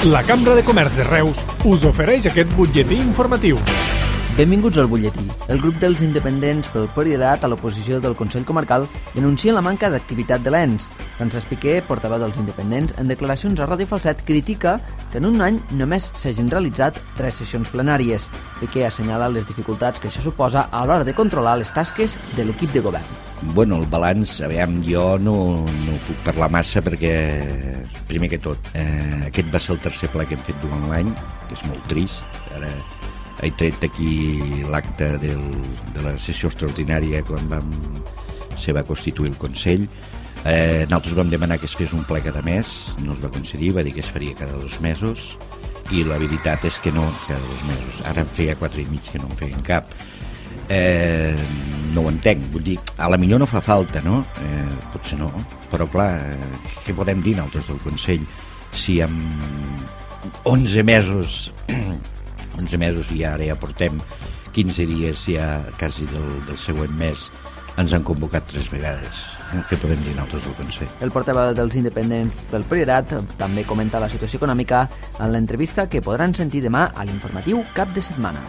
La Cambra de Comerç de Reus us ofereix aquest butlletí informatiu. Benvinguts al butlletí. El grup dels independents pel Priorat a l'oposició del Consell Comarcal denuncien la manca d'activitat de l'ENS. Francesc Piqué, portaveu dels independents, en declaracions a Ràdio Falset, critica que en un any només s'hagin realitzat 3 sessions plenàries. Piqué assenyala les dificultats que això suposa a l'hora de controlar les tasques de l'equip de govern. Bueno, el balanç, jo no puc parlar massa perquè, primer que tot, aquest va ser el tercer ple que hem fet durant l'any, que és molt trist. Ara he tret aquí l'acte de la sessió extraordinària quan va constituir el Consell. Nosaltres vam demanar que es fes un ple cada mes, no es va concedir, va dir que es faria cada 2 mesos, i la veritat és que no, cada 2 mesos. Ara en feia 4 i mig que no en feien cap. No ho entenc, vull dir, a la millor no fa falta, no? Potser no, però clar, què podem dir nosaltres del Consell si amb 11 mesos i ara ja portem 15 dies ja quasi del següent mes ens han convocat 3 vegades. Què podem dir nosaltres del Consell? El portaveu dels independents pel Priorat també comenta la situació econòmica en l'entrevista que podran sentir demà a l'informatiu Cap de Setmana.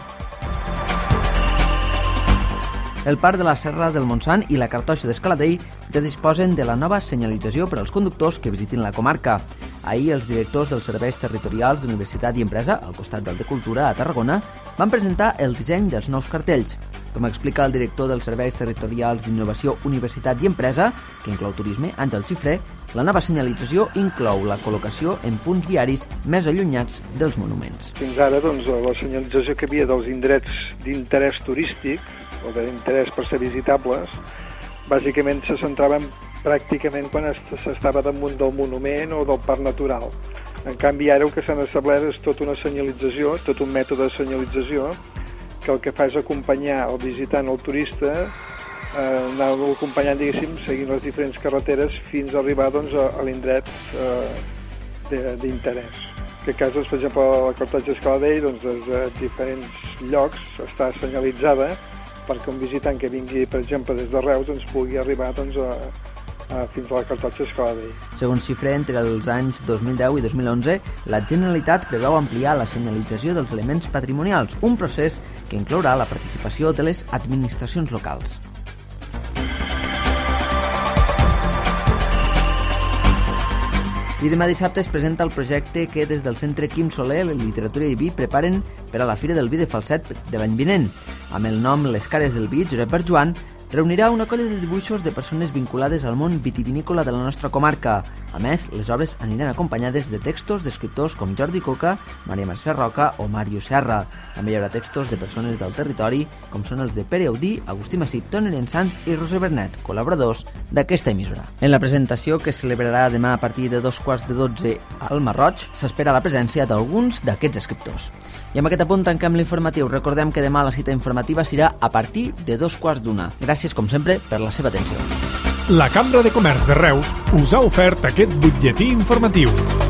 El Parc de la Serra del Montsant i la Cartoixa d'Escaladell ja disposen de la nova senyalització per als conductors que visitin la comarca. Ahir els directors dels serveis territorials d'Universitat i Empresa, al costat del de Cultura a Tarragona, van presentar el disseny dels nous cartells. Com explica el director dels serveis territorials d'Innovació, Universitat i Empresa, que inclou turisme, Àngel Xifré, la nova senyalització inclou la col·locació en punts viaris més allunyats dels monuments. Fins ara, la senyalització que hi havia dels indrets d'interès turístic o d'interès per ser visitables, bàsicament se centraven pràcticament quan s'estava damunt del monument o del parc natural. En canvi, ara el que s'han establert és tota una senyalització, tot un mètode de senyalització, que el que fa és acompanyar el visitant, el turista, anar acompanyant, diguéssim, seguint les diferents carreteres fins a arribar a l'indret d'interès. En aquest cas, per exemple, la Cartoixa d'Escaladell, des de diferents llocs està senyalitzada perquè un visitant que vingui, per exemple, des de Reus, pugui arribar fins a la Cartoixa d'Escaladell. Segons Xifré, entre els anys 2010 i 2011, la Generalitat preveu ampliar la senyalització dels elements patrimonials, un procés que inclourà la participació de les administracions locals. I demà dissabte es presenta el projecte que des del Centre Quim Soler, Literatura i Vi preparen per a la Fira del Vi de Falset de l'any vinent. Amb el nom Les cares del vi, Josep Barjuan reunirà una colla de dibuixos de persones vinculades al món vitivinícola de la nostra comarca. A més, les obres aniran acompanyades de textos d'escriptors com Jordi Coca, Maria Mercè Roca o Màrius Serra. També hi haurà textos de persones del territori, com són els de Pere Audí, Agustí Massip, Toni Llençans i Roser Bernet, col·laboradors d'aquesta emissora. En la presentació, que es celebrarà demà a partir de 2:15 al Marroig, s'espera la presència d'alguns d'aquests escriptors. I amb aquest apunt tanquem l'informatiu. Recordem que demà la cita informativa serà a partir de 2:15. Gràcies, com sempre, per la seva atenció. La Cambra de Comerç de Reus us ha ofert aquest butlletí informatiu.